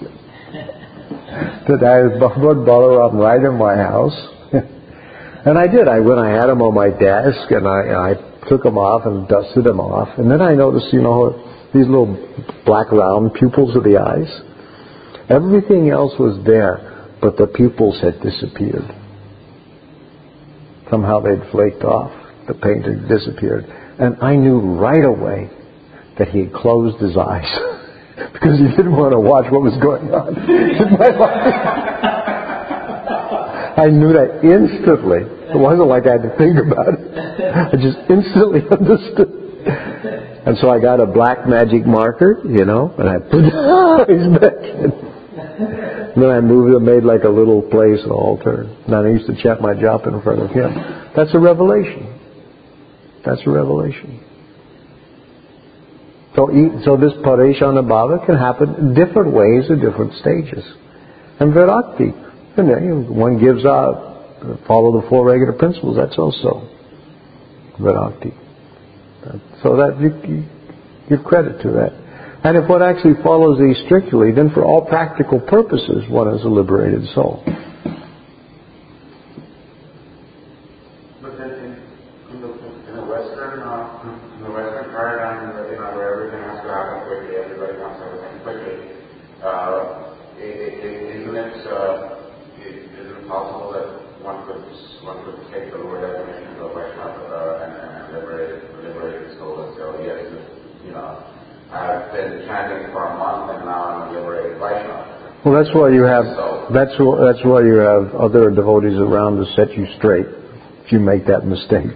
A: That I had Bhagavad Balaram right in my house. And I did. I when I had him on my desk, and I, I took him off and dusted him off. And then I noticed, you know, these little black round pupils of the eyes. Everything else was there, but the pupils had disappeared. Somehow they'd flaked off. The paint had disappeared. And I knew right away that he had closed his eyes because he didn't want to watch what was going on in my life. I knew that instantly. It wasn't like I had to think about it. I just instantly understood. And so I got a black magic marker, you know, and I put his eyes back in. And then I moved and made like a little place, an altar. And then I used to chant my japa in front of him. That's a revelation. That's a revelation. So, so this Parishanubhava can happen in different ways at different stages. And Virakti, and then one gives out, follow the four regular principles. That's also Virakti. So that you, you give credit to that. And if one actually follows these strictly, then for all practical purposes, one is a liberated soul.
B: But then in, in, the, in the Western, uh, in the Western paradigm, you know, where everything has to happen quickly, everybody wants everything quickly, uh, it, it, isn't it, uh, it, isn't it possible that one could one could take the lower definition of Vaishnava uh, and, and liberate liberate the soul and say, oh yes, you know, I've been chanting for a month and now I'm a liberated Vaishnava.
A: Well, that's why you have that's why, that's why you have other devotees around to set you straight if you make that mistake.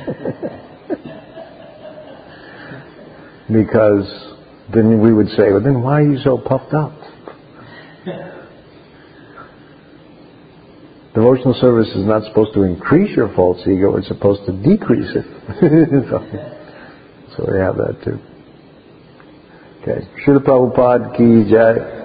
A: Because then we would say, well, then why are you so puffed up? Devotional service is not supposed to increase your false ego; it's supposed to decrease it. so, so we have that too. Okay. Srila Prabhupada ki jai.